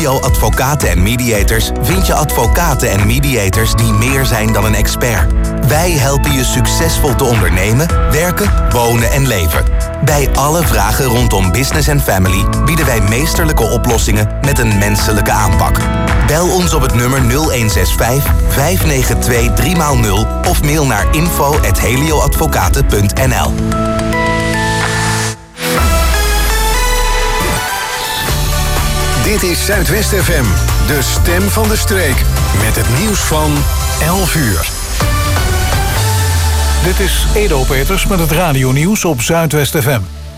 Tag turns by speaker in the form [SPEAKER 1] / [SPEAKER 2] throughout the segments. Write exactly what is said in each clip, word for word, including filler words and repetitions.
[SPEAKER 1] Helio Advocaten en Mediators vind je advocaten en mediators die meer zijn dan een expert. Wij helpen je succesvol te ondernemen, werken, wonen en leven. Bij alle vragen rondom business en family bieden wij meesterlijke oplossingen met een menselijke aanpak. Bel ons op het nummer nul een zes vijf, vijf negen twee, drie nul of mail naar info at helioadvocaten punt n l.
[SPEAKER 2] Dit is Zuidwest F M, de stem van de streek. Met het nieuws van elf uur.
[SPEAKER 3] Dit is Edo Peters met het radionieuws op Zuidwest F M.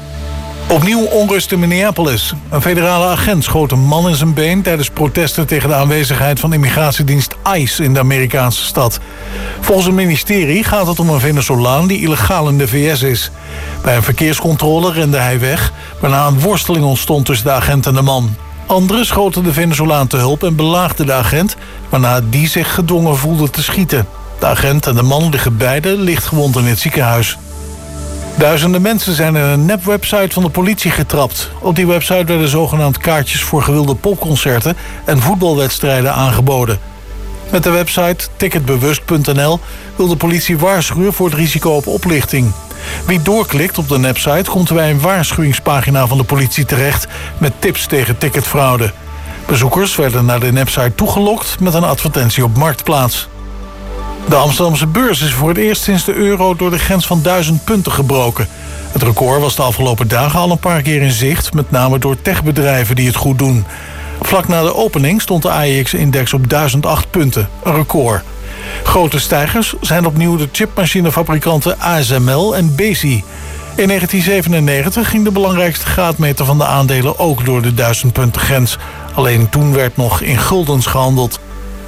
[SPEAKER 3] Opnieuw onrust in Minneapolis. Een federale agent schoot een man in zijn been tijdens protesten tegen de aanwezigheid van immigratiedienst ICE in de Amerikaanse stad. Volgens het ministerie gaat het om een Venezolaan die illegaal in de V S is. Bij een verkeerscontrole rende hij weg, waarna een worsteling ontstond tussen de agent en de man. Anderen schoten de Venezolaan te hulp en belaagden de agent, waarna die zich gedwongen voelde te schieten. De agent en de man liggen beide lichtgewond in het ziekenhuis. Duizenden mensen zijn in een nepwebsite van de politie getrapt. Op die website werden zogenaamd kaartjes voor gewilde popconcerten en voetbalwedstrijden aangeboden. Met de website ticketbewust punt n l wil de politie waarschuwen voor het risico op oplichting. Wie doorklikt op de nepsite komt bij een waarschuwingspagina van de politie terecht met tips tegen ticketfraude. Bezoekers werden naar de nepsite toegelokt met een advertentie op Marktplaats. De Amsterdamse beurs is voor het eerst sinds de euro door de grens van duizend punten gebroken. Het record was de afgelopen dagen al een paar keer in zicht, met name door techbedrijven die het goed doen. Vlak na de opening stond de A E X-index op duizend acht punten, een record. Grote stijgers zijn opnieuw de chipmachinefabrikanten A S M L en Besi. In negentien zevenennegentig ging de belangrijkste graadmeter van de aandelen ook door de duizend punten grens. Alleen toen werd nog in guldens gehandeld.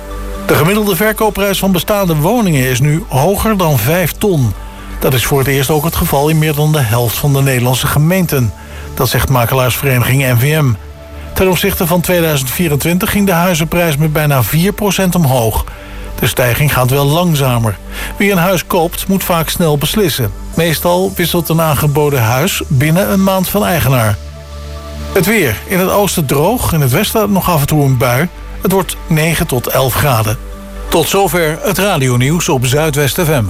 [SPEAKER 3] De gemiddelde verkoopprijs van bestaande woningen is nu hoger dan vijf ton. Dat is voor het eerst ook het geval in meer dan de helft van de Nederlandse gemeenten. Dat zegt makelaarsvereniging N V M. Ten opzichte van tweeduizend vierentwintig ging de huizenprijs met bijna vier procent omhoog. De stijging gaat wel langzamer. Wie een huis koopt, moet vaak snel beslissen. Meestal wisselt een aangeboden huis binnen een maand van eigenaar. Het weer. In het oosten droog, in het westen nog af en toe een bui. Het wordt negen tot elf graden. Tot zover het radionieuws op Zuidwest F M.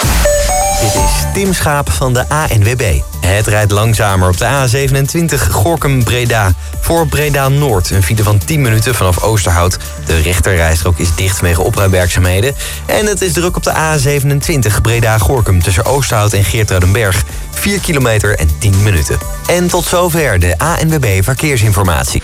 [SPEAKER 4] Dit is Tim Schaap van de A N W B. Het rijdt langzamer op de A zevenentwintig Gorinchem-Breda. Voor Breda-Noord een file van tien minuten vanaf Oosterhout. De rechterrijstrook is dicht vanwege opruimwerkzaamheden. En het is druk op de A zevenentwintig Breda-Gorinchem tussen Oosterhout en Geertruidenberg. vier kilometer en tien minuten. En tot zover de A N W B Verkeersinformatie.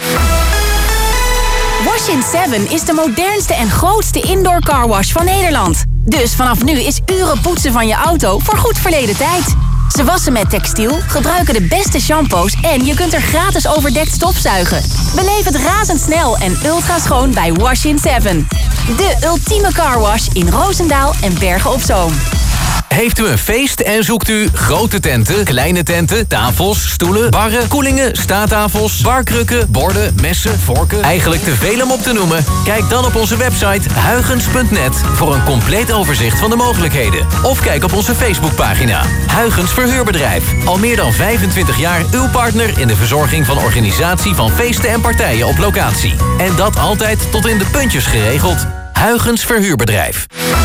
[SPEAKER 5] Wash in seven is de modernste en grootste indoor carwash van Nederland. Dus vanaf nu is uren poetsen van je auto voor goed verleden tijd. Ze wassen met textiel, gebruiken de beste shampoos en je kunt er gratis overdekt stofzuigen. Beleef het razendsnel en ultra schoon bij Wash in seven. De ultieme carwash in Roosendaal en Bergen op Zoom.
[SPEAKER 6] Heeft u een feest en zoekt u grote tenten, kleine tenten, tafels, stoelen, barren, koelingen, staattafels, barkrukken, borden, messen, vorken? Eigenlijk te veel om op te noemen? Kijk dan op onze website huygens punt net voor een compleet overzicht van de mogelijkheden. Of kijk op onze Facebookpagina. Huygens Verhuurbedrijf. Al meer dan vijfentwintig jaar uw partner in de verzorging van organisatie van feesten en partijen op locatie. En dat altijd tot in de puntjes geregeld. Huygens Verhuurbedrijf.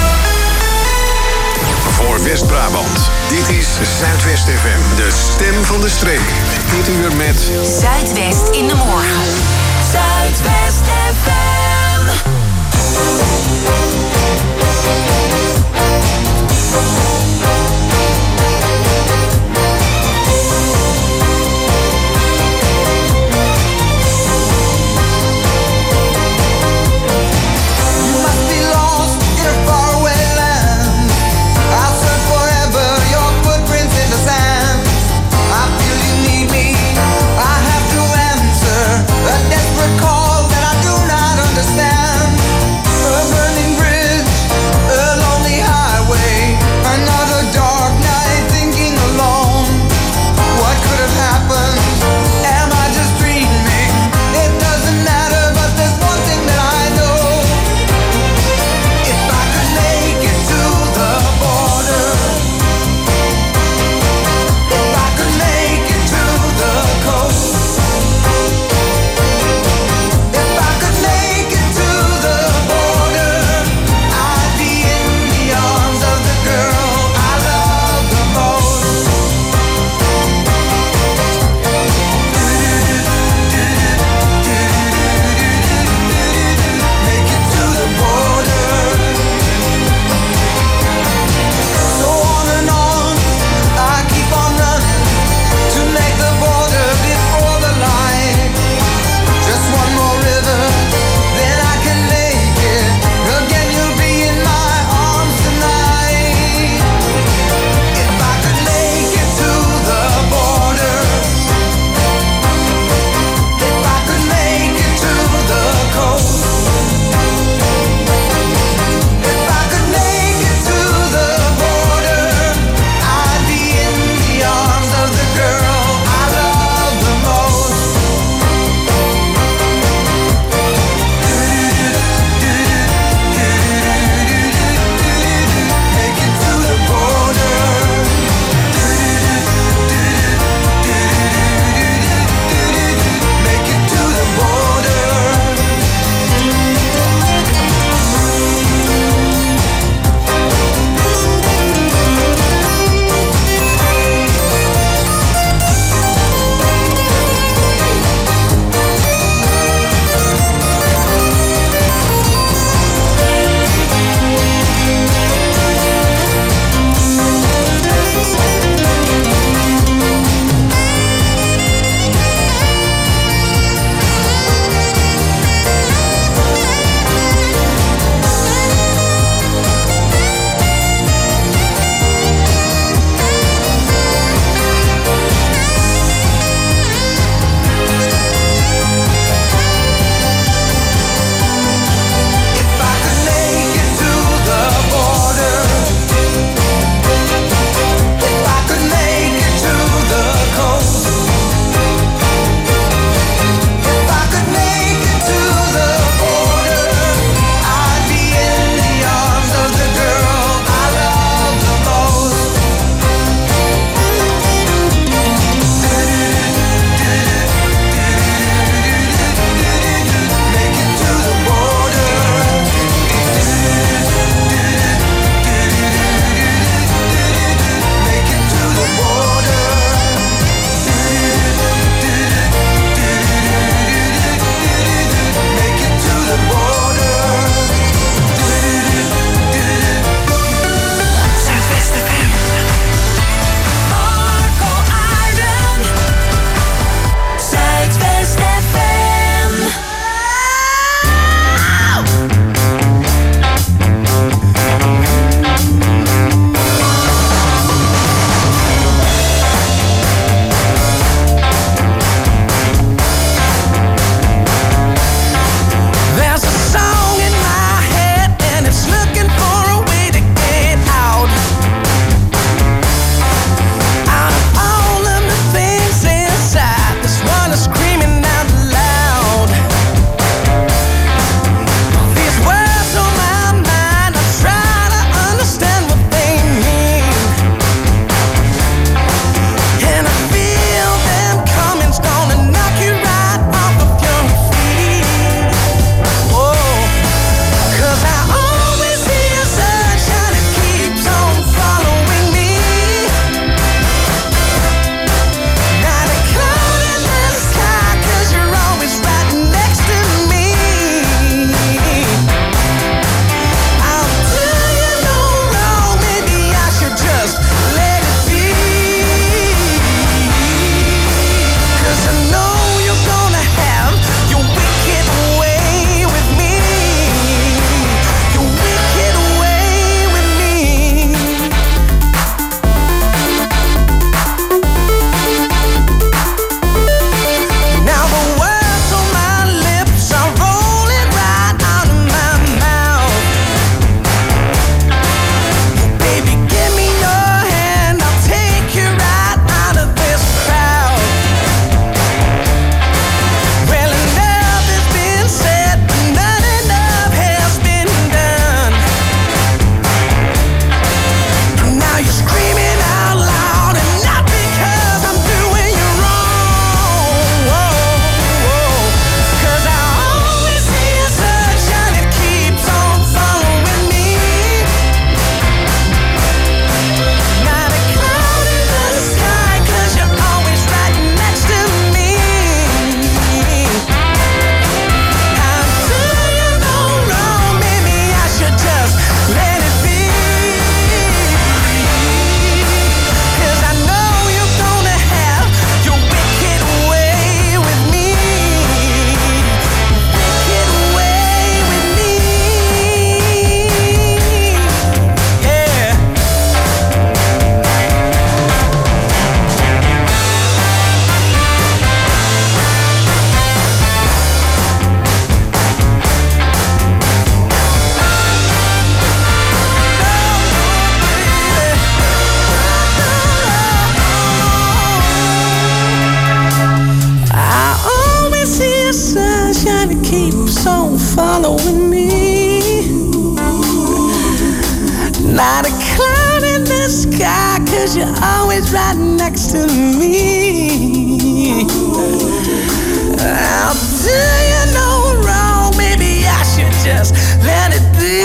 [SPEAKER 2] Voor West-Brabant. Dit is Zuidwest F M, de stem van de streek. Dit uur met
[SPEAKER 7] Zuidwest in de morgen. Zuidwest F M.
[SPEAKER 8] Call that I do not Not a cloud in the sky, 'cause you're always right next to me. I'll do you no wrong, maybe I should just let it be.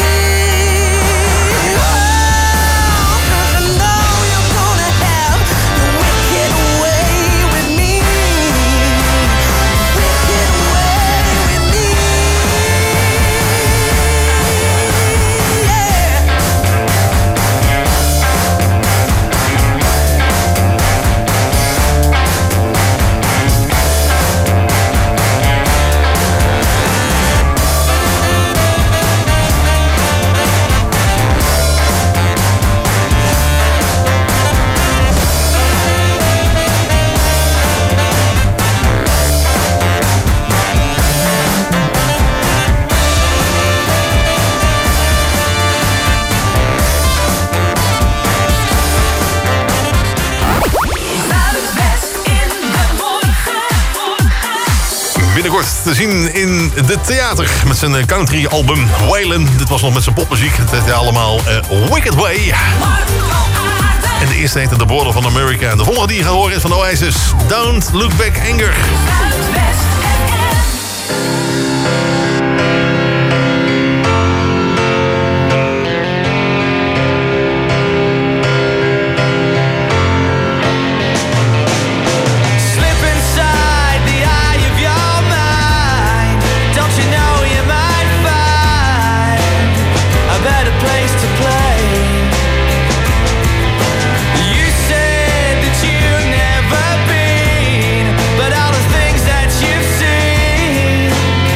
[SPEAKER 9] Binnenkort te zien in de theater met zijn country album Waylon. Dit was nog met zijn popmuziek. Het heette allemaal uh, Wicked Way. En de eerste heette The Border van America. En de volgende die je gaat horen is van Oasis. Don't Look Back Anger.
[SPEAKER 8] But all the things that you've seen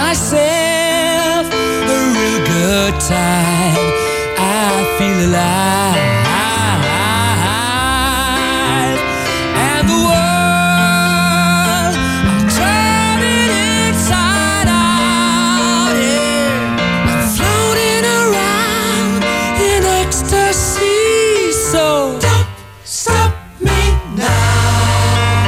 [SPEAKER 8] myself a real good time. I feel alive. And the world, I'm turning inside out, yeah. I'm floating around in ecstasy. So don't stop me now.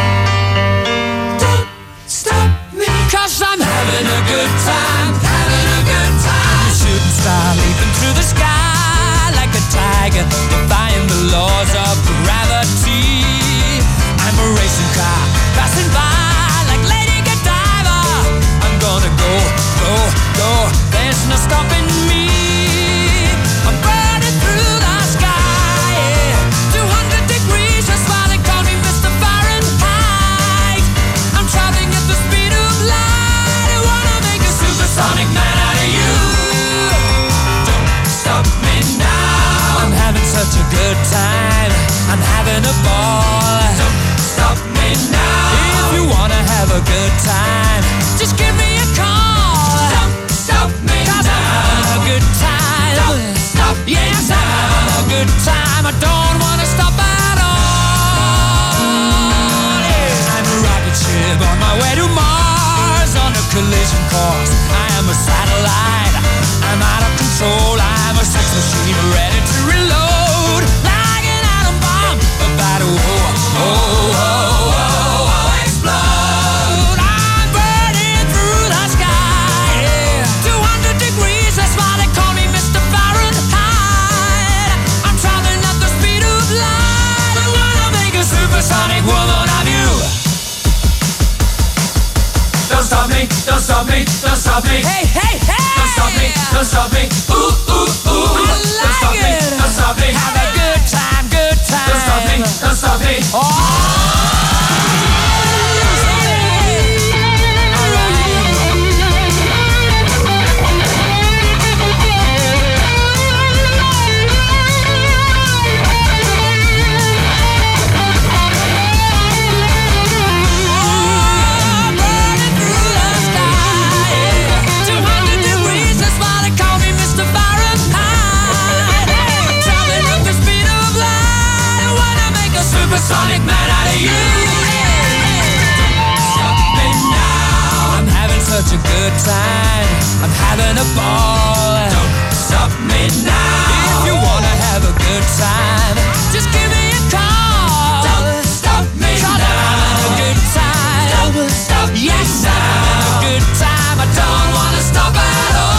[SPEAKER 8] Don't stop me, 'cause I'm having a good time, having a good time. Shooting star leaping through the sky like a tiger, defying the laws of gravity. I'm a racing car passing by like Lady Godiva. I'm gonna go, go, go. There's no stopping me. I'm burning through the sky, yeah. two hundred degrees, that's why they call me Mister Fahrenheit. I'm traveling at the speed of light. I wanna make a supersonic man out of you. Don't stop me now. I'm having such a good time. I'm having a ball. Don't stop me now. If you wanna have a good time, just give me a call. Don't stop me now. I'm having a good time. Don't stop me yes, now. I'm having a good time. I don't wanna stop at all. Yeah. I'm a rocket ship on my way to Mars on a collision course. I am a satellite. I'm out of control. I'm a sex machine ready to reload. Like an atom bomb about to oh, oh, oh, oh, oh, explode. I'm burning through the sky, yeah. two hundred degrees, that's why they call me Mister Fahrenheit. I'm traveling at the speed of light. I wanna make a supersonic woman of you. Don't stop me, don't stop me, don't stop me. Hey, hey, hey! Don't stop me, don't stop me. Ooh, ooh, ooh. I like don't stop it. me, don't stop me. Have a good time, good time. Don't stop me, don't stop me. Oh! Sonic man out of you. Stop me now. I'm having such a good time. I'm having a ball. Don't stop me now. If you wanna have a good time, just give me a call. Don't stop me now. I'm having a good time. Don't stop me yes, now. I'm having a good time. I don't wanna stop at all.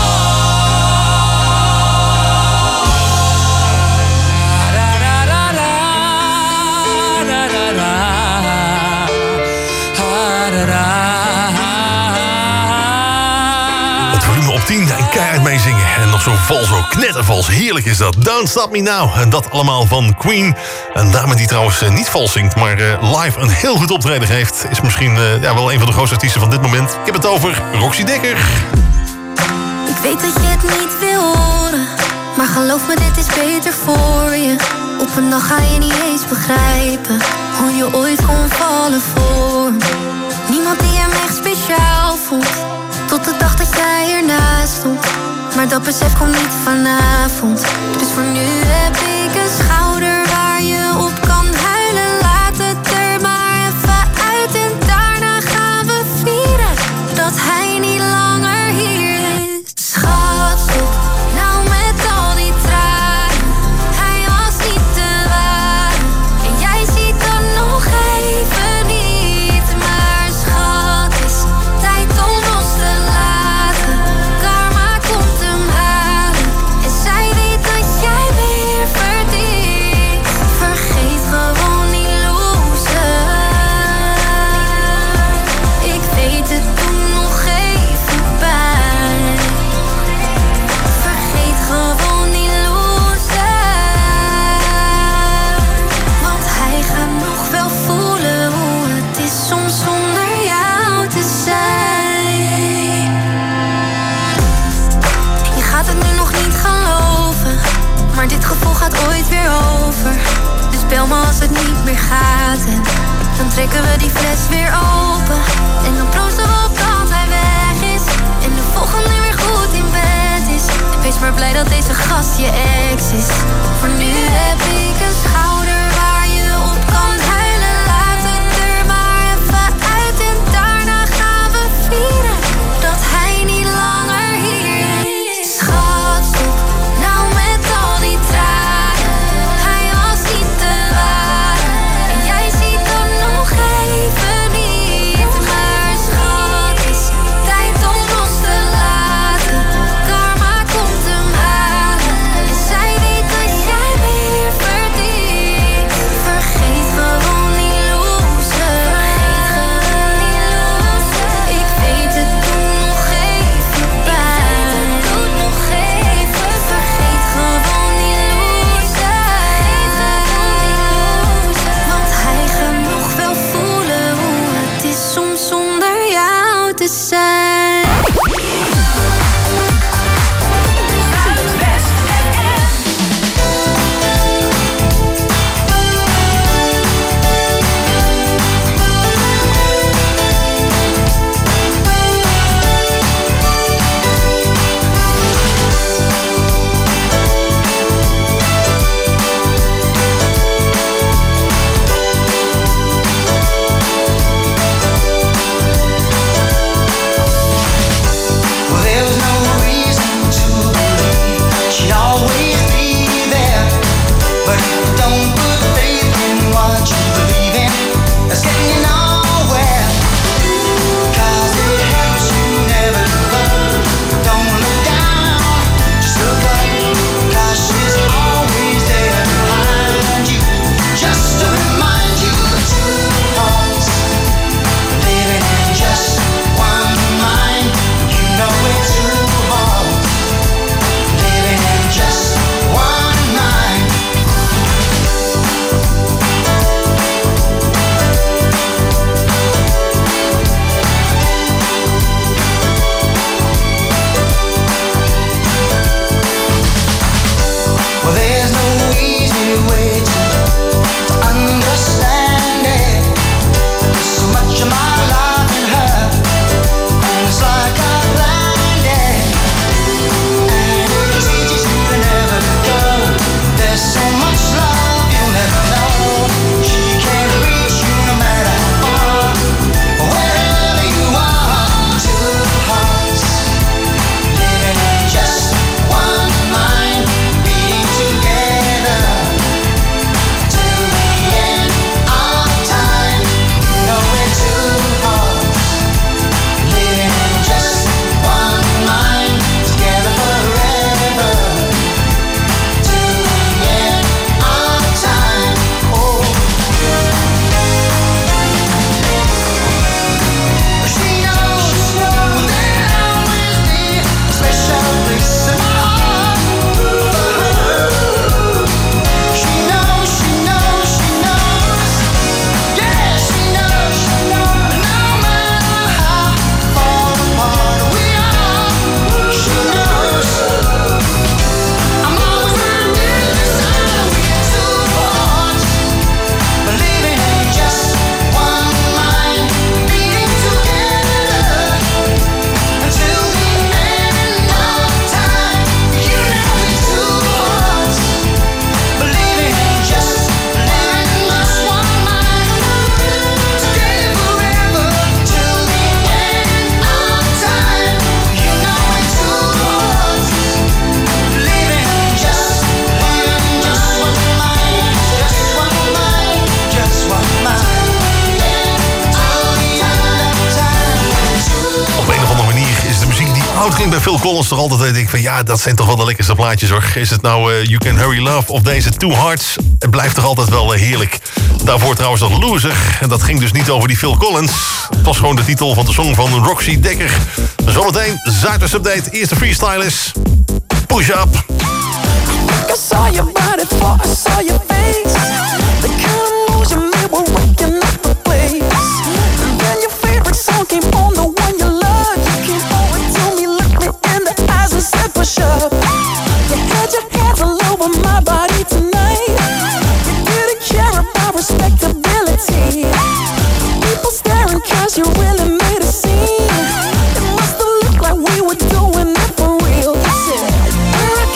[SPEAKER 9] tien en keihard meezingen. En nog zo vals, zo knettervals. Heerlijk is dat. Don't Stop Me Now. En dat allemaal van Queen. Een dame die trouwens niet vals zingt, maar live een heel goed optreden geeft. Is misschien uh, ja, wel een van de grootste artiesten van dit moment. Ik heb het over Roxy Dekker.
[SPEAKER 10] Ik weet dat je het niet wil horen, maar geloof me, dit is beter voor je. Op een dag ga je niet eens begrijpen hoe je ooit kon vallen voor me. Niemand die hem echt speciaal vond, tot de dag dat jij ernaast stond. Maar dat besef komt niet vanavond. Dus voor nu heb ik een schouder waar je op kan huilen. Laat het er maar even uit en daarna gaan we vieren dat hij niet langer hier is. Schat, stop nou met al die tranen. Hij was niet te waar en jij ziet dan nog even niet. Maar schat, is tijd om los te laten. Karma komt hem halen en zij weet dat jij weer verdient. Vergeet gewoon die loser. Ik weet het, doe nog even pijn. Vergeet gewoon die loser, want hij gaat nog wel voelen hoe het is soms zonder jou te zijn. Je gaat het nu nog niet geloven, maar dit gevoel gaat ooit weer over. Dus bel me als het niet meer gaat en dan trekken we die fles weer open. En dan proosten we op dat hij weg is en de maar blij dat deze gast je ex is. Voor nu heb ik een schouder waar je op kan huilen. Laat het er maar even uit en daarna gaan we vieren dat hij niet langer hier is. Schat, stop nou met al die tranen. Hij was niet te waren en jij ziet hem nog even niet. Maar schat, is tijd om los te laten. Karma komt hem halen en zij weet dat jij meer verdient. Vergeet gewoon die loser. Ik weet het doet nog even pijn. Doet nog even. Vergeet gewoon die loser. Want hij gaat nog wel voelen hoe het is soms zonder jou te zijn.
[SPEAKER 11] Well, there was no reason to believe she'd always be there. But don't put faith in what you believe in. That's getting you nowhere. 'Cause it helps you never give up. Don't look down, just look up. 'Cause she's always there behind you. Just to remind you two hearts living in just one mind. You know it's two hearts living in just one mind. Well, there's no easy way to understand it. There's so much of my life in her, and it's like I planned it. And it teaches you to never let go. There's so much love you'll never know. She can't reach you no matter how far, wherever you are. Two hearts living in just one mind, beating together till the end of time. You know we're two hearts living in just one mind, together forever till the end of time. Oh, she knows there'll always be a special place in my heart for her. She knows, she knows, she knows. Yeah, she knows, she knows. No matter how far apart we are, she knows. I'm always right there beside her. We're two hearts, but living in just one mind, beating together until the end of time. You know we're two hearts, but living in just, living in just one mind, together forever till the end of time. You know we're two hearts, living in just, living in just one mind, just one mind, just one mind, till the end of time.
[SPEAKER 9] Op een of andere manier is de muziek die oud klinkt bij Phil Collins toch altijd... denk ik van ja, dat zijn toch wel de lekkerste plaatjes hoor. Is het nou eh, You Can Hurry Love of deze Two Hearts? Het blijft toch altijd wel eh, heerlijk. Daarvoor trouwens nog Loser. En dat ging dus niet over die Phil Collins. Het was gewoon de titel van de song van Roxy Dekker. Zometeen, Zuidwest Update. Eerste freestyle is Push Up.
[SPEAKER 12] I saw your body before I saw your face. The kind of moves you made were rocking up the place. And then your favorite song came on, the one you love. You came over to me, looked me in the eyes and said push up. You had your hands all over my body tonight. You didn't care about respectability. People staring cause you really made a scene. It must have looked like we were doing it for real. You said,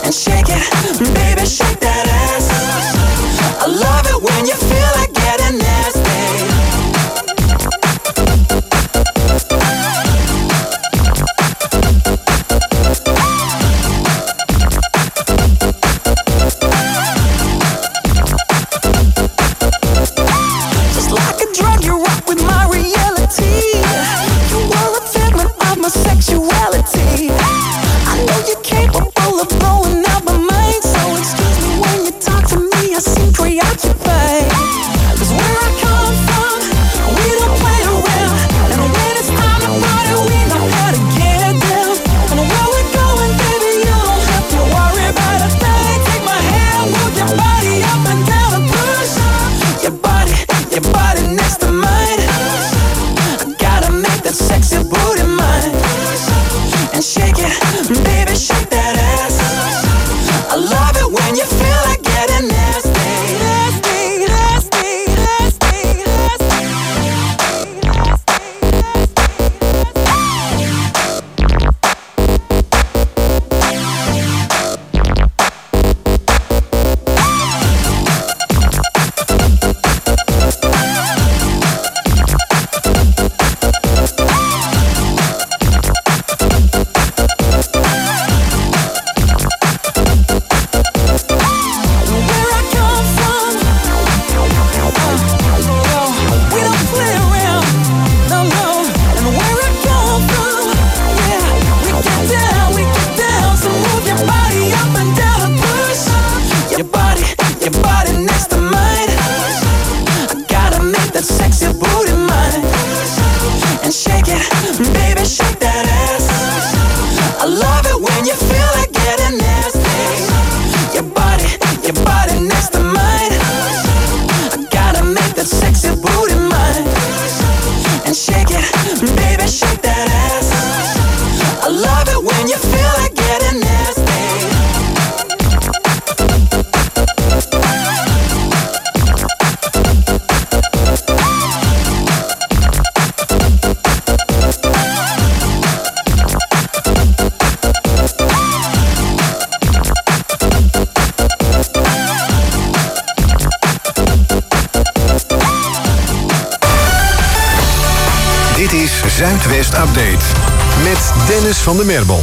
[SPEAKER 12] and shake it, baby, shake that ass. I love it when you feel like getting nasty. Just like a drug, you rock with my reality. You are a figment of my sexuality. I know you're capable of blowing out my mind, so excuse me when you talk to me, I seem preoccupied. Cause where I come from, we don't play around. And when it's time to party, we know how to get down. And where we're going, baby, you don't have to worry about a thing. Take my hand, move your body up and down and push your body, your body next to mine. I gotta make that sexy booty mine. And shake it, baby, shake that ass. I love it when you feel like getting nasty. Nasty, nasty, nasty, nasty. Where I come from, we don't play around, no, no. And where I come from, yeah, we get down, we get down. So move your body up and down and push your body, your body next to mine. I gotta make that sexy booty mine. And shake it, baby, shake that ass. I love it when you feel like getting nasty. Your body, your body next to mine. I gotta make that sexy booty mine. And shake it, baby, shake that ass. I love it when you feel like getting nasty.
[SPEAKER 2] Dit is Zuidwest Update met Dennis van der Merbel.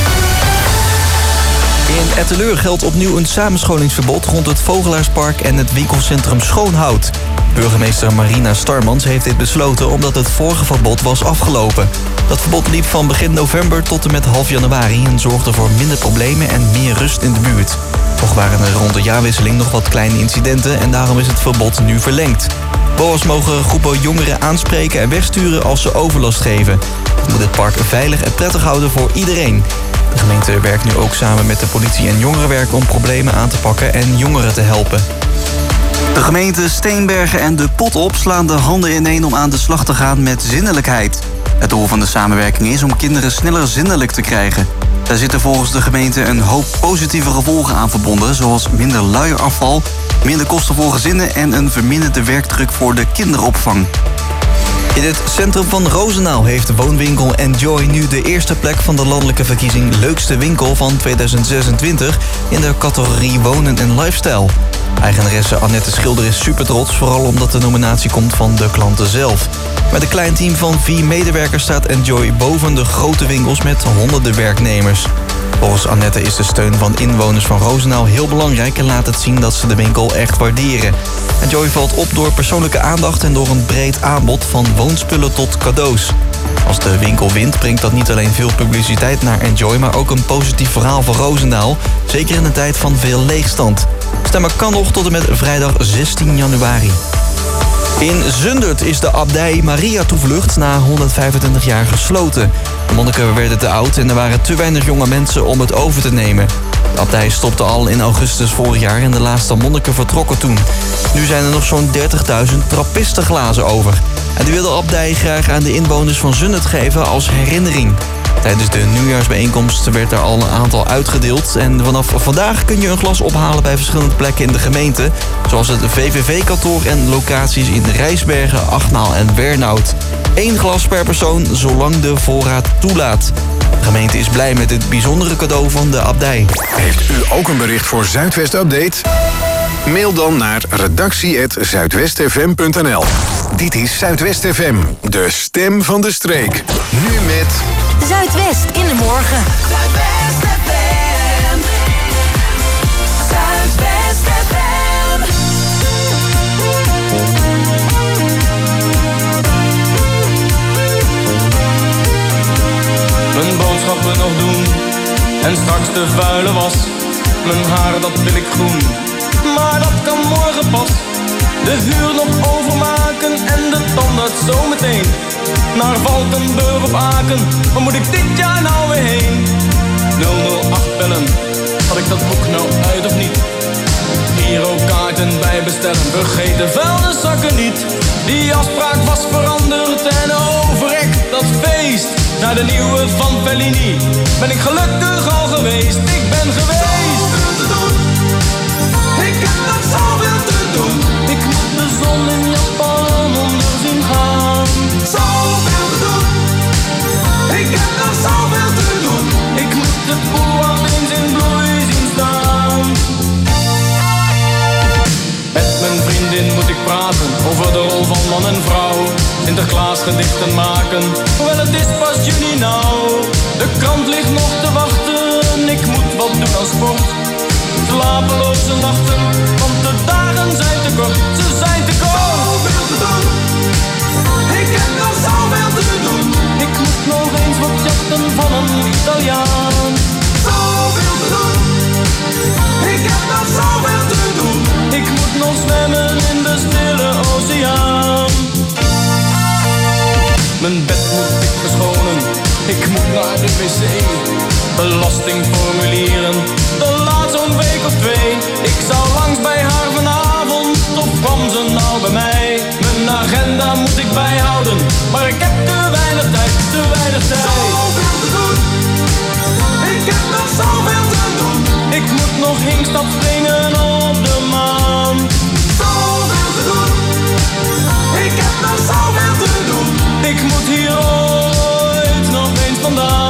[SPEAKER 13] In Etteleur geldt opnieuw een samenscholingsverbod rond het Vogelaarspark en het winkelcentrum Schoonhout. Burgemeester Marina Starmans heeft dit besloten omdat het vorige verbod was afgelopen. Dat verbod liep van begin november tot en met half januari en zorgde voor minder problemen en meer rust in de buurt. Toch waren er rond de jaarwisseling nog wat kleine incidenten en daarom is het verbod nu verlengd. B O A's mogen groepen jongeren aanspreken en wegsturen als ze overlast geven. Het moet het park veilig en prettig houden voor iedereen. De gemeente werkt nu ook samen met de politie en jongerenwerk om problemen aan te pakken en jongeren te helpen.
[SPEAKER 14] De gemeenten Steenbergen en De Pot op slaan de handen ineen om aan de slag te gaan met zinnelijkheid. Het doel van de samenwerking is om kinderen sneller zinnelijk te krijgen. Daar zitten volgens de gemeente een hoop positieve gevolgen aan verbonden, zoals minder luierafval, minder kosten voor gezinnen en een verminderde werkdruk voor de kinderopvang.
[SPEAKER 13] In het centrum van Rozenaal heeft woonwinkel Enjoy nu de eerste plek van de landelijke verkiezing Leukste Winkel van tweeduizend zesentwintig in de categorie Wonen en Lifestyle. Eigenaresse Annette Schilder is super trots, vooral omdat de nominatie komt van de klanten zelf. Met een klein team van vier medewerkers staat Enjoy boven de grote winkels met honderden werknemers. Volgens Annette is de steun van inwoners van Rozenaal heel belangrijk en laat het zien dat ze de winkel echt waarderen. Enjoy valt op door persoonlijke aandacht en door een breed aanbod van woonspullen tot cadeaus. Als de winkel wint, brengt dat niet alleen veel publiciteit naar Enjoy, maar ook een positief verhaal voor Rozendaal. Zeker in een tijd van veel leegstand. Stemmen kan nog tot en met vrijdag zestien januari. In Zundert is de abdij Maria Toevlucht na honderdvijfentwintig jaar gesloten. De monniken werden te oud en er waren te weinig jonge mensen om het over te nemen. De abdij stopte al in augustus vorig jaar en de laatste monniken vertrokken toen. Nu zijn er nog zo'n dertigduizend trappistenglazen over. En die wil de abdij graag aan de inwoners van Zundert geven als herinnering. Tijdens de nieuwjaarsbijeenkomst werd er al een aantal uitgedeeld. En vanaf vandaag kun je een glas ophalen bij verschillende plekken in de gemeente. Zoals het V V V-kantoor en locaties in Rijsbergen, Achtmaal en Wernoud. Eén glas per persoon, zolang de voorraad toelaat. De gemeente is blij met dit bijzondere cadeau van de abdij.
[SPEAKER 2] Heeft u ook een bericht voor Zuidwest Update? Mail dan naar redactie apenstaartje zuidwestfm punt n l. Dit is Zuidwest F M, de stem van de streek. Nu met...
[SPEAKER 5] Zuidwest in de morgen.
[SPEAKER 7] Zuidwest F M. Zuidwest F M.
[SPEAKER 15] Mijn boodschappen nog doen en straks de vuile was. Mijn haar dat wil ik groen, maar dat kan morgen pas. De huur nog overmaken en de tandarts zometeen. Naar Valkenburg op Aken, waar moet ik dit jaar nou weer heen? nul nul acht bellen, had ik dat boek nou uit of niet? Girokaarten bij bestellen, vergeet de vuilniszakken niet. Die afspraak was veranderd en overrek dat feest. Naar de nieuwe van Fellini ben ik gelukkig al geweest. Ik ben geweest. Zoveel te doen. Ik heb nog zoveel te doen. Ik moet de zon in Japan onder zien gaan. Zoveel te doen. Ik heb nog zoveel te doen. Ik moet de boel eens in bloei zien staan. Met mijn vriendin moet ik praten over de rol van man en vrouw. Sinterklaas gedichten maken, hoewel het is pas juni nou. De krant ligt nog te wachten, ik moet wat doen aan sport. Slapeloze nachten, want de dagen zijn te kort, ze zijn te kort. Zoveel te doen, ik heb nog zoveel te doen. Ik moet nog eens wat jatten van een Italiaan. Zoveel te doen, ik heb nog zoveel te doen. Ik moet nog zwemmen in de stille oceaan. Mijn bed moet ik verschonen, ik moet naar de wc. Belastingformulieren, dat laat zo'n week of twee. Ik zou langs bij haar vanavond, of kwam ze nou bij mij? Mijn agenda moet ik bijhouden, maar ik heb te weinig tijd, te weinig tijd. Zoveel te doen, ik heb nog zoveel te doen. Ik moet nog hinkstap springen op de maan. Zoveel te doen, ik heb nog zoveel te doen. Ik moet hier ooit nog eens vandaan.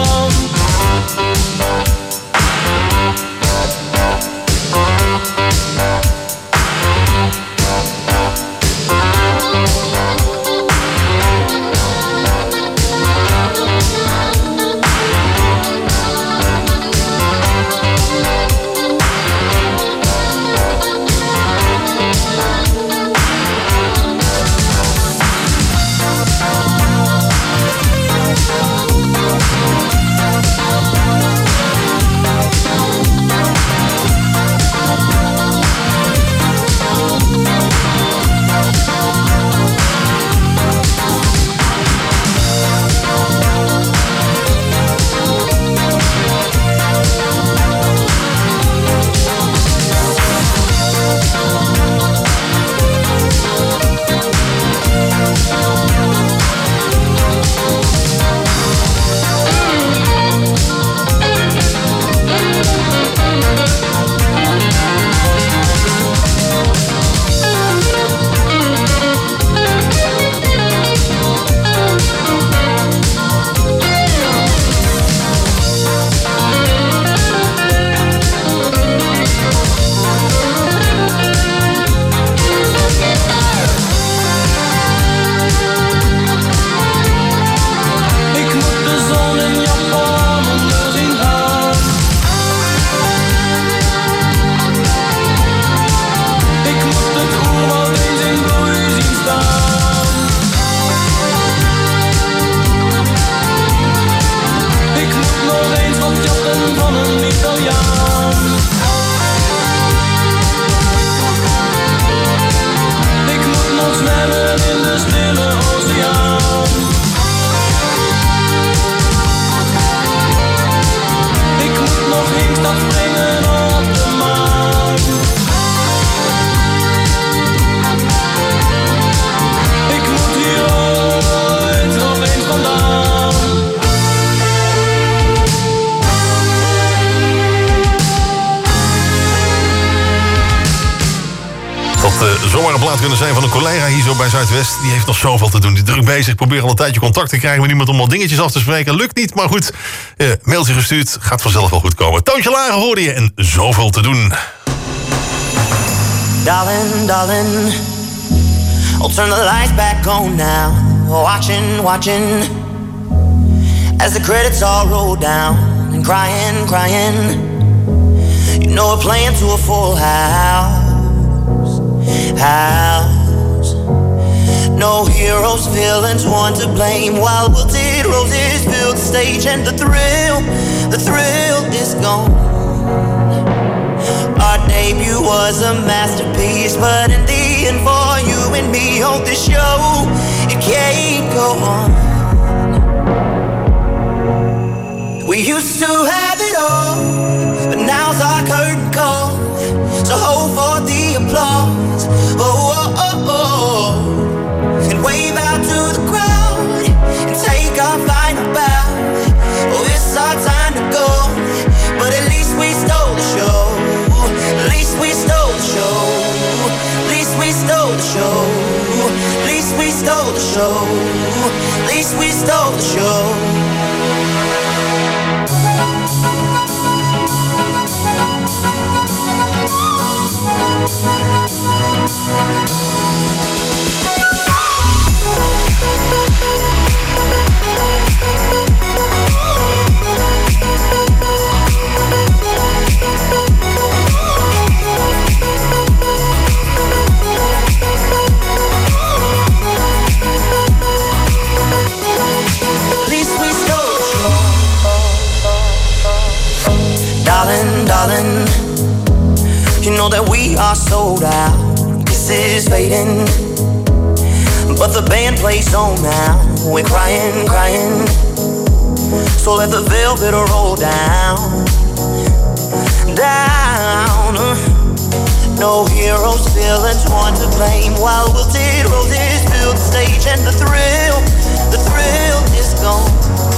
[SPEAKER 9] uh, zomaar een plaat kunnen zijn van een collega hier zo bij Zuidwest. Die heeft nog zoveel te doen. Die is druk bezig. Probeer al een tijdje contact te krijgen met iemand om wat dingetjes af te spreken. Lukt niet, maar goed. Uh, mailtje gestuurd. Gaat vanzelf wel goed komen. Toontje Lager hoorde je en zoveel te doen.
[SPEAKER 16] Darling, darling, I'll turn the lights back on now. Watching, watching, as the credits all roll down. And crying, crying, you know we're playing to a full house, house. No heroes, villains, one to blame. While wilted roses fill the stage, and the thrill, the thrill is gone. Our debut was a masterpiece, but in the end, for you and me on this show, it can't go on. We used to have it all, but now's our curtain call. So hold for the applause, oh, oh, oh, oh. And wave out to the crowd, and take our final bow. Oh, it's our time to go, but at least we stole the show. At least we stole the show. At least we stole the show. At least we stole the show. At least we stole the show. Darling, darling, you know that we are sold out. This is fading, but the band plays on now. We're crying, crying, so let the velvet roll down, down. No heroes, villains, one to blame. While wilted roses fill the stage, and the thrill, the thrill is gone.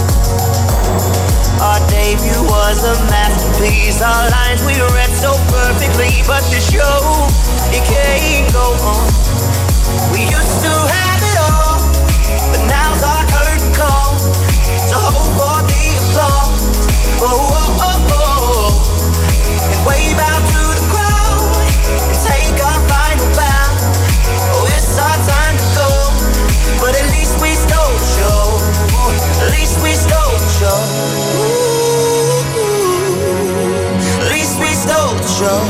[SPEAKER 16] Our debut was a masterpiece. Our lines we read so perfectly, but the show, it can't go on. We used to have it all, but now's our curtain call. So hold for the applause, oh, oh, oh, oh. And wave out to the crowd, and take our final bow. Oh, it's our time to go, but at least we stole the show. At least we stole the show. At least we stole the show.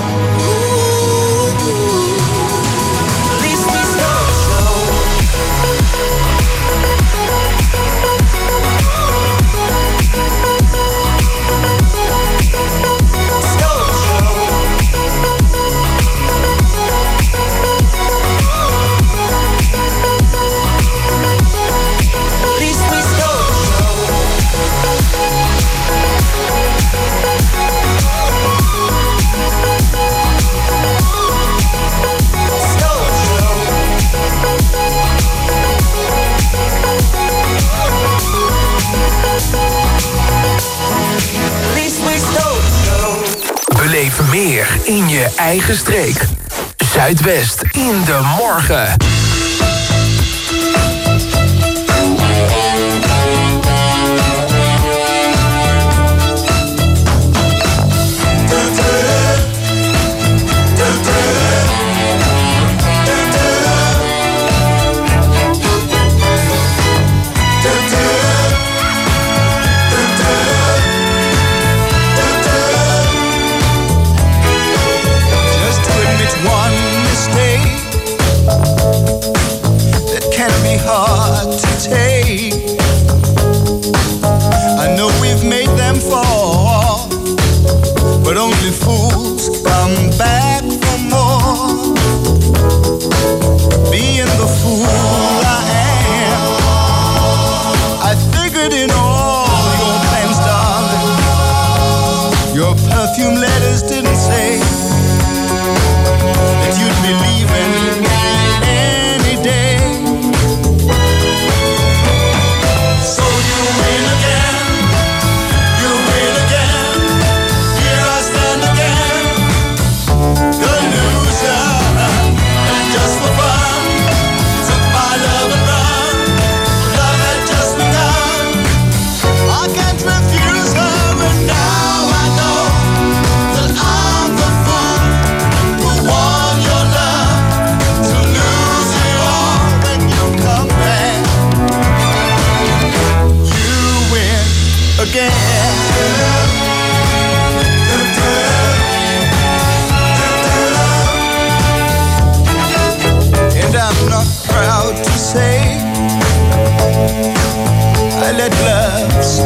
[SPEAKER 16] At least we stole the show. Stole the show. At least we stole the show.
[SPEAKER 17] Beleef meer in je eigen streek. Zuidwest in de morgen.
[SPEAKER 11] Just to admit one mistake.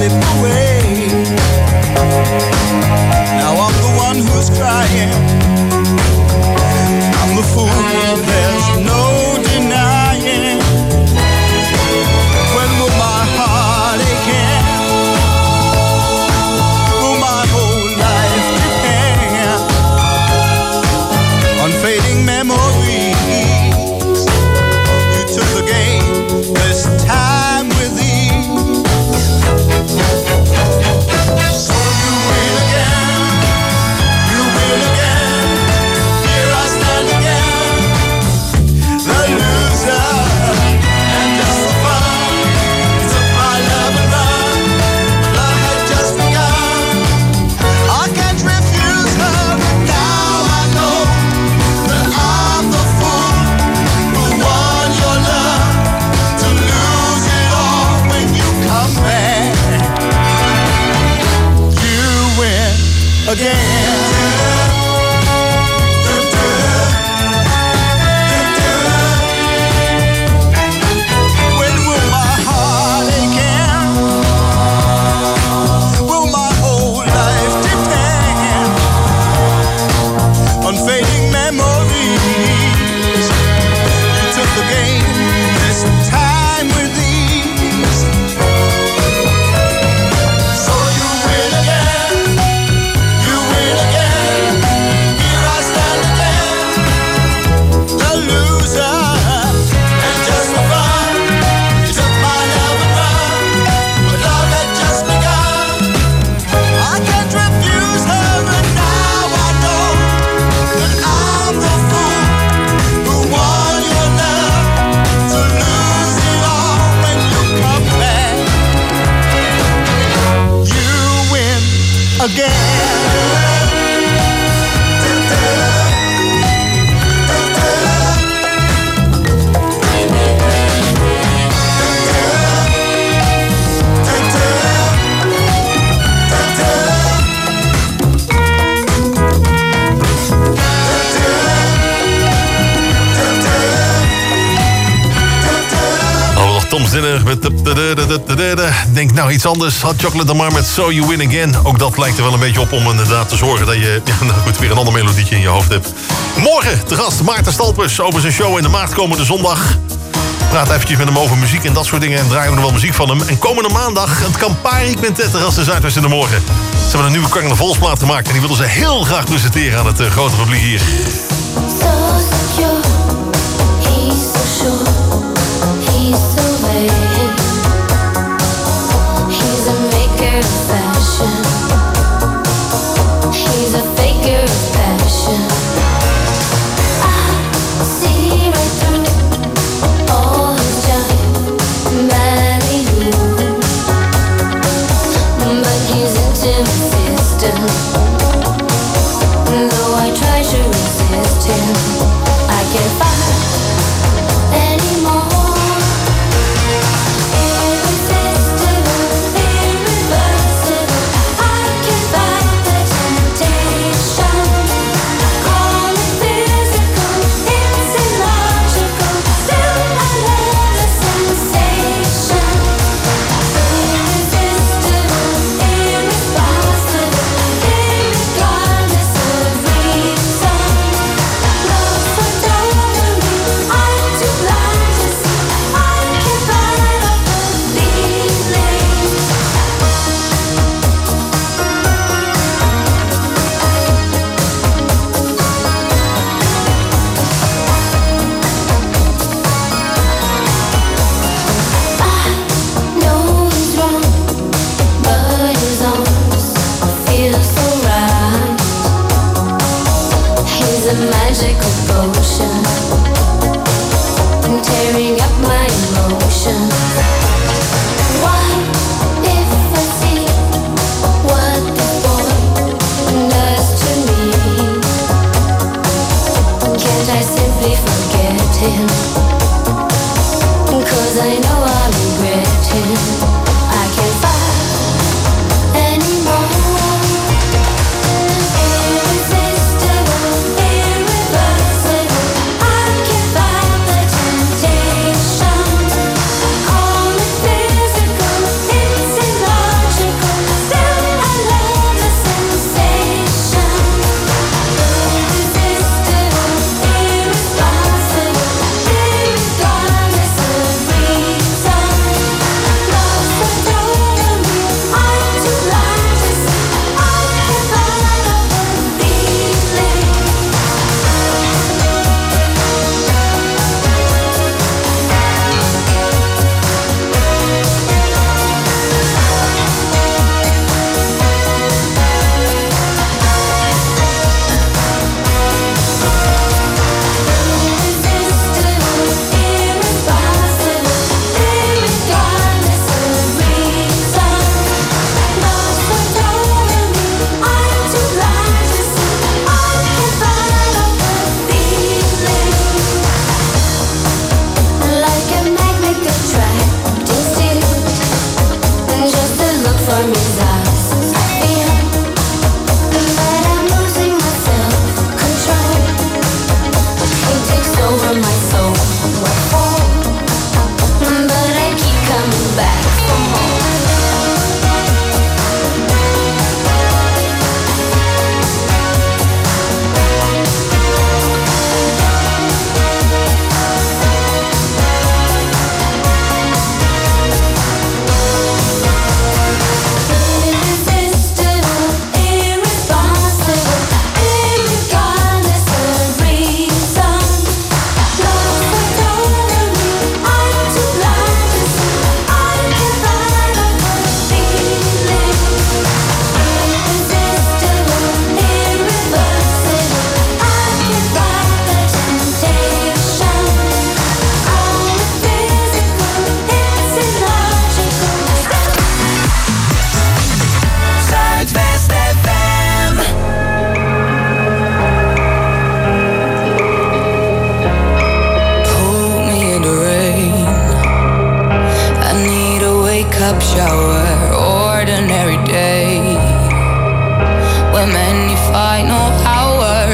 [SPEAKER 11] slip away. Now I'm the one who's crying. I'm the fool, there's no denying. When will my heart again? Will my whole life depend on fading memories? You took the game this time with ease. So you win again, you win again. Here I stand again, the loser. And just for fun, took my love and run. Love had just begun. I can't refuse her, but now I know that I'm the fool who won your love, to lose it all when you come back. You win again. When will my heart again? Will my whole life depend on fading memories? You took the game this time with ease. So you win again, you win again. Here I stand again, the loser. And just for fun, you took my love and run, but love had just begun. I can't refuse her, but now I know that I'm the fool who won your love, to lose it all when you come back. You win again.
[SPEAKER 9] Oh, nog Tom Zinner met... Denk nou iets anders. Hot Chocolate dan maar met So You Win Again. Ook dat lijkt er wel een beetje op om inderdaad te zorgen dat je ja, nou goed, weer een ander melodietje in je hoofd hebt. Morgen te gast Maarten Stalpers over zijn show in de maart komende zondag. Praat eventjes met hem over muziek en dat soort dingen en draaien we nog wel muziek van hem. En komende maandag het Campari Quintet te gast in Zuidwest in de Morgen. Ze hebben een nieuwe carnavalsplaat gemaakt en die willen ze heel graag presenteren aan het uh, grote publiek hier.
[SPEAKER 10] So secure, he's so sure, he's so vague. He's a maker of fashion, he's a faker of passion. I see right through all his jive, ballyhoo. But he's into my system. Though I try to resist him, I can't fight anymore. Irresistible, irreversible, I can't fight the temptation. Call it physical, it's illogical, still I love the sensation. Irresistible, irresponsible, irregardless of reason. Love so totally, I'm too blind to see. I can't fight off the feeling. I know he's wrong, but his arms feel so right. He's a magical potion, tearing up my emotions. What if I see what the boy does to me? Can't I simply forget him? 'Cause I know I'll regret him. I can't fight anymore. Irresistible, irreversible, I can't fight the temptation.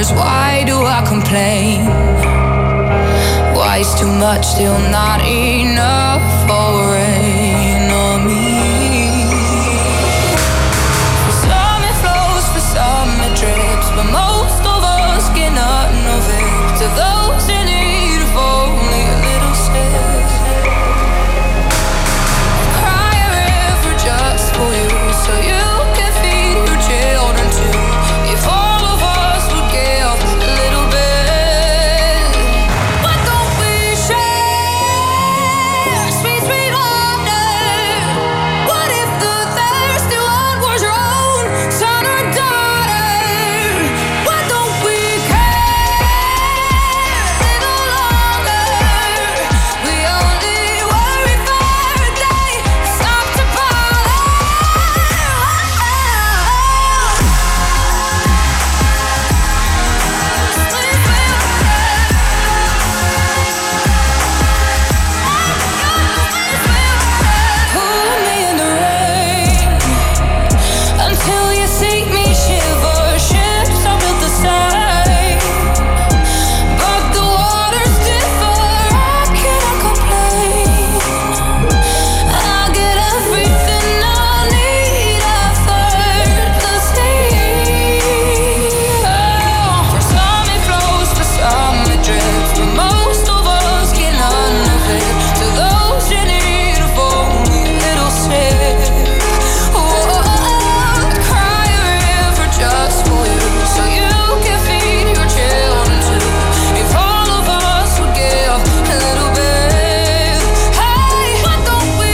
[SPEAKER 18] Cause why do I complain? Why is too much still not enough for rain on me? For some it flows, for some it drips, but most of us get nothing of it. To those in need of only a little sip, cry a river just for you, so you can feed your children too. If all of us would give a little bit, why don't we share sweet, sweet wonder? What if the thirsty one was your own son or daughter? Why don't we care a little longer? We only worry for a day, stop to pull me in the rain until you see me shiver. Ships are built the same, but the waters differ. How can I complain? I get everything I need effortlessly. For some it flows, for some it drips, but most of us get none of it. To those in need of only a little sip, oh, cry a river just for you, so you can feed your children too. If all of us would give a little bit, hey, why don't we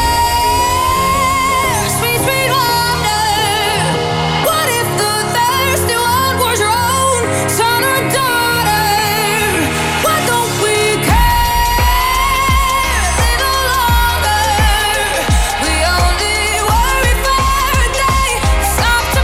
[SPEAKER 18] share sweet, sweet wonder? What if the thirsty one was your own son or daughter? Why don't we care a little longer? We only worry for a day, stop to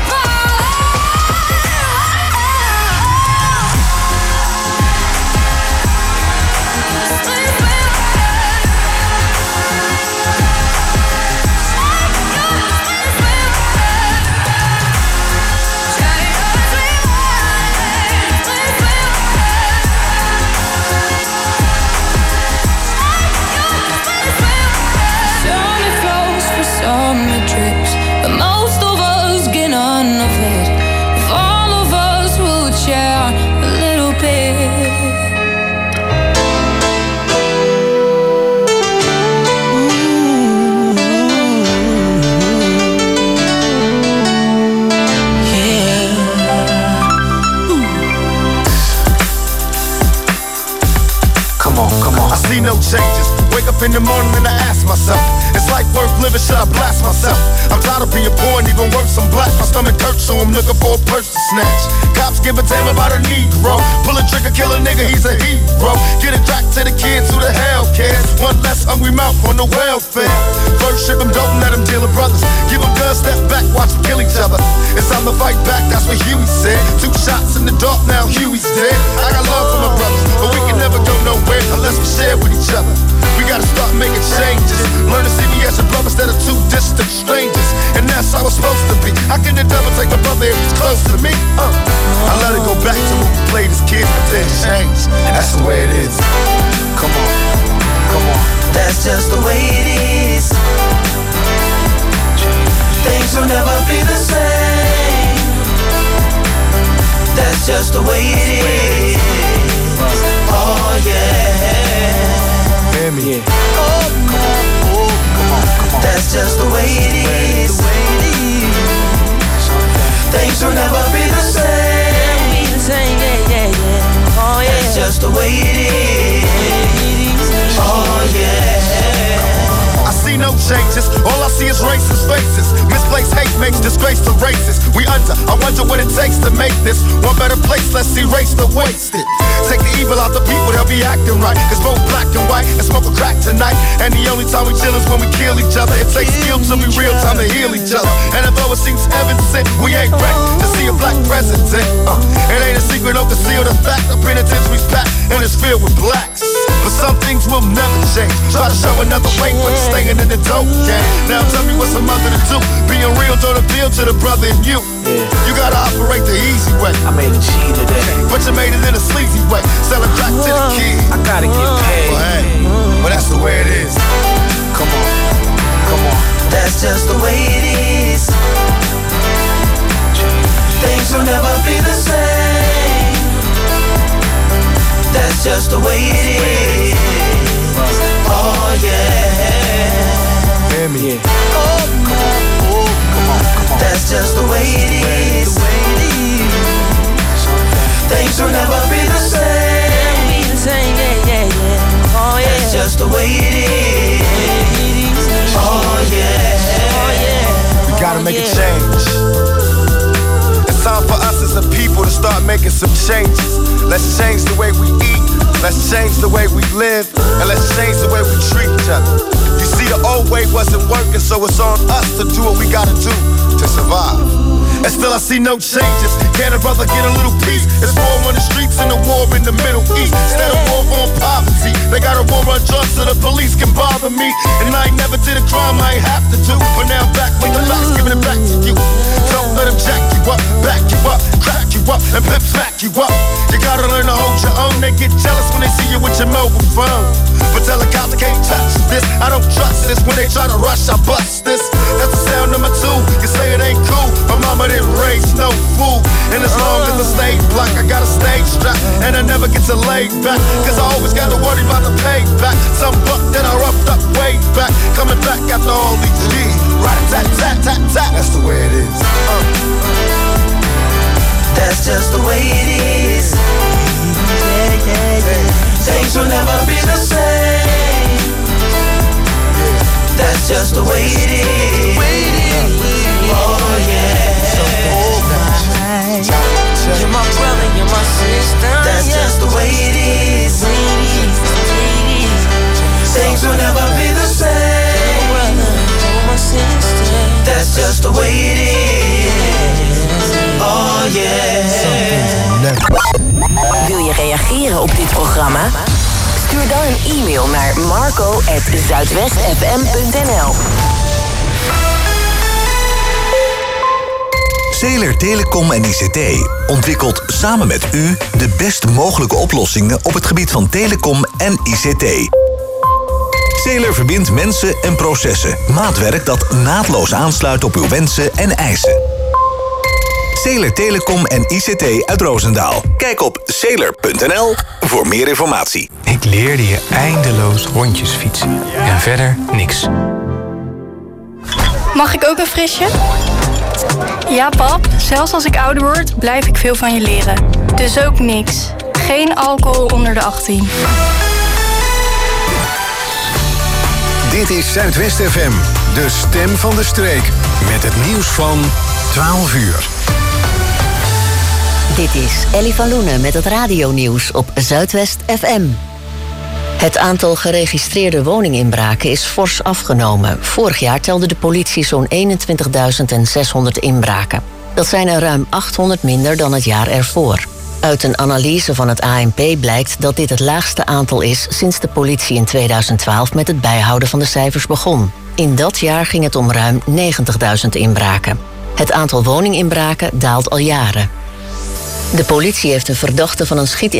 [SPEAKER 18] some it flows, for some it drips, but most of us get none of it. If all of us would share a little bit.
[SPEAKER 19] Come on, come on. I see no changes. Wake up in the morning and I ask myself, is life worth living? Should I blast myself? I'm tired of being poor and even worse, I'm black. My stomach hurts, so I'm looking for a purse to snatch. Cops give a damn about a Negro. Pull a trigger, kill a nigga, he's a hero. Get it back to the kids who the hell cares. One less hungry mouth on the welfare. First ship them, don't let them deal with brothers. Give them guns, step back, watch them kill each other. It's time to fight back, that's what Huey said. Two shots in the dark, now Huey's dead. I got love for my brothers, but we can never go nowhere unless we share with each other. We gotta start making changes. Learn to see me as a brother instead of two distant strangers. And that's how it's supposed to be. How can the devil take my brother if he's close to me? Uh, I let it go back to when we played as kids, but then changed. And that's the way it is. Come on, come on.
[SPEAKER 11] That's just the way it is. Things will never be the same. That's just the way it is. Oh yeah.
[SPEAKER 19] Hear me.
[SPEAKER 11] Oh, come on, oh, come on, come on. That's just the way it is. Things will never be the same. Be the same, yeah, yeah, yeah. Oh yeah. That's just the way it is. Oh yeah.
[SPEAKER 19] I see no changes, all I see is racist faces. Misplaced hate makes disgrace to races. We under, I wonder what it takes to make this one better place. Let's erase the wasted. Take the evil out the people, they'll be acting right. Cause both black and white and smoke a crack tonight. And the only time we chill is when we kill each other. It takes skill to be real time to heal each other. And although it seems heaven sent, we ain't ready to see a black president. Uh, it ain't a secret, don't conceal the fact. The penitentiary's packed and it's filled with blacks. But some things things will never change. Try to show another way, but staying in the dope game. Now tell me what's a mother to do. Being real don't appeal to the brother in you. You gotta operate the easy way. I made a G today, but you made it in a sleazy way. Sell it back to the kid. I gotta get paid. But hey, but that's the way it is. Come on, come on.
[SPEAKER 16] That's just the way it is. Things will never be the same. That's just the way it is. Oh yeah.
[SPEAKER 19] Hear me.
[SPEAKER 16] Oh, come on. Oh, come on, come on. That's just the way it is. Things will never be the same. Yeah, yeah, yeah. Oh yeah. That's just the way it is. Oh yeah. Oh yeah.
[SPEAKER 19] We gotta make a change. It's time for us as a people to start making some changes. Let's change the way we eat. Let's change the way we live. And let's change the way we treat each other. You see, the old way wasn't working, so it's on us to do what we gotta do to survive. And still I see no changes. Can a brother get a little peace? It's war on the streets and a war in the Middle East. Instead of war on poverty, they got a war on drugs so the police can bother me. And I ain't never did a crime I ain't have to do. But now I'm back with the facts, giving it back to you. Don't let them jack you up, back you up, crack you up, and pimp smack you up. You gotta learn to hold your own. They get jealous when they see you with your mobile phone. But tell the cops I can't touch this. I don't trust this. When they try to rush, I bust this. That's the sound number two. You say it ain't cool. My mama didn't raise no fool. And as long as I stay black, I got a stage strap. And I never get to lay back. Cause I always gotta worry about the payback. Some buck that I roughed up way back. Coming back after all these years. Right, tat, tat, tat, tat. That's the way it is. Uh.
[SPEAKER 16] That's just the way it is. Yeah, yeah, yeah. Things will never be the same. That's just the way it is. Oh yeah. You're my brother, you're my sister. That's just the way it is. Things will never be the same. You're my sister. That's just the way it is. Oh yeah.
[SPEAKER 5] Wil je reageren op dit programma? Stuur dan een e-mail naar marco at zuidwest f m punt n l.
[SPEAKER 1] Zeeler Telecom en I C T ontwikkelt samen met u de best mogelijke oplossingen op het gebied van telecom en I C T. Zeeler verbindt mensen en processen. Maatwerk dat naadloos aansluit op uw wensen en eisen. Zeeler Telecom en I C T uit Roosendaal. Kijk op zeeler punt n l voor meer informatie.
[SPEAKER 20] Ik leerde je eindeloos rondjes fietsen. En verder niks.
[SPEAKER 21] Mag ik ook een frisje? Ja, pap. Zelfs als ik ouder word, blijf ik veel van je leren. Dus ook niks. Geen alcohol onder de achttien.
[SPEAKER 2] Dit is Zuidwest F M, de stem van de streek. Met het nieuws van twaalf uur.
[SPEAKER 22] Dit is Ellie van Loenen met het radionieuws op Zuidwest F M. Het aantal geregistreerde woninginbraken is fors afgenomen. Vorig jaar telde de politie zo'n eenentwintigduizend zeshonderd inbraken. Dat zijn er ruim achthonderd minder dan het jaar ervoor. Uit een analyse van het A N P blijkt dat dit het laagste aantal is sinds de politie in tweeduizend twaalf met het bijhouden van de cijfers begon. In dat jaar ging het om ruim negentigduizend inbraken. Het aantal woninginbraken daalt al jaren. De politie heeft een verdachte van een schietincident